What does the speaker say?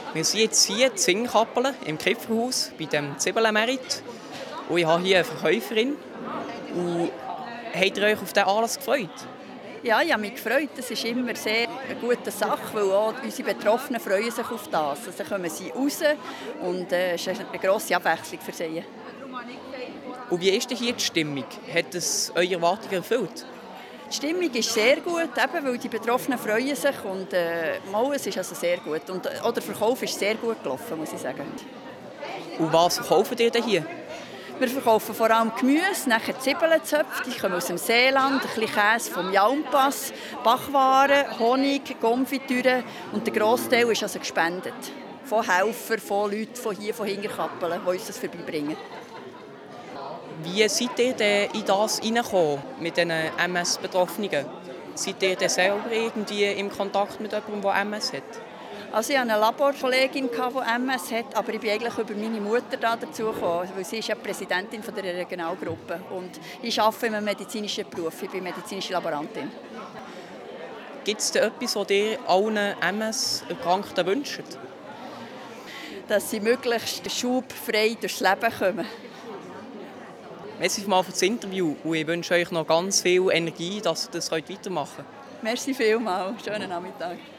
Wir sind jetzt hier in Zingkappelen im Kipferhaus bei dem Zwiebeln-Merit. Und ich habe hier eine Verkäuferin. Und habt ihr euch auf diesen Anlass gefreut? Ja, ich habe mich gefreut. Das ist immer sehr eine gute Sache, weil auch unsere Betroffenen freuen sich auf das. Also kommen sie raus und es ist eine grosse Abwechslung für sie. Und wie ist denn hier die Stimmung? Hat es eure Erwartungen erfüllt? Die Stimmung ist sehr gut, eben, weil die Betroffenen freuen sich und es ist also sehr gut. Und auch der Verkauf ist sehr gut gelaufen, muss ich sagen. Und was verkauft ihr denn hier? Wir verkaufen vor allem Gemüse, nachher Zwiebelzöpfe, die kommen aus dem Seeland, ein bisschen Käse vom Jaumpass, Backwaren, Honig, Konfitüre und der Grossteil ist also gespendet. Von Helfern, von Leuten von hier, von Hinterkappelen, die uns das vorbeibringen. Wie seid ihr denn in das hineingekommen mit den MS-Betroffenen? Seid ihr denn selber irgendwie im Kontakt mit jemandem, der MS hat? Also ich hatte eine Laborkollegin, die MS hat, aber ich bin eigentlich über meine Mutter dazu gekommen, weil sie ist ja Präsidentin der Regionalgruppe und ich arbeite in einem medizinischen Beruf, ich bin medizinische Laborantin. Gibt es denn etwas, was ihr allen MS-Erkrankten wünscht? Dass sie möglichst schubfrei durchs Leben kommen. Merci mal für das Interview und ich wünsche euch noch ganz viel Energie, dass ihr das weitermachen könnt. Merci vielmals, schönen Nachmittag.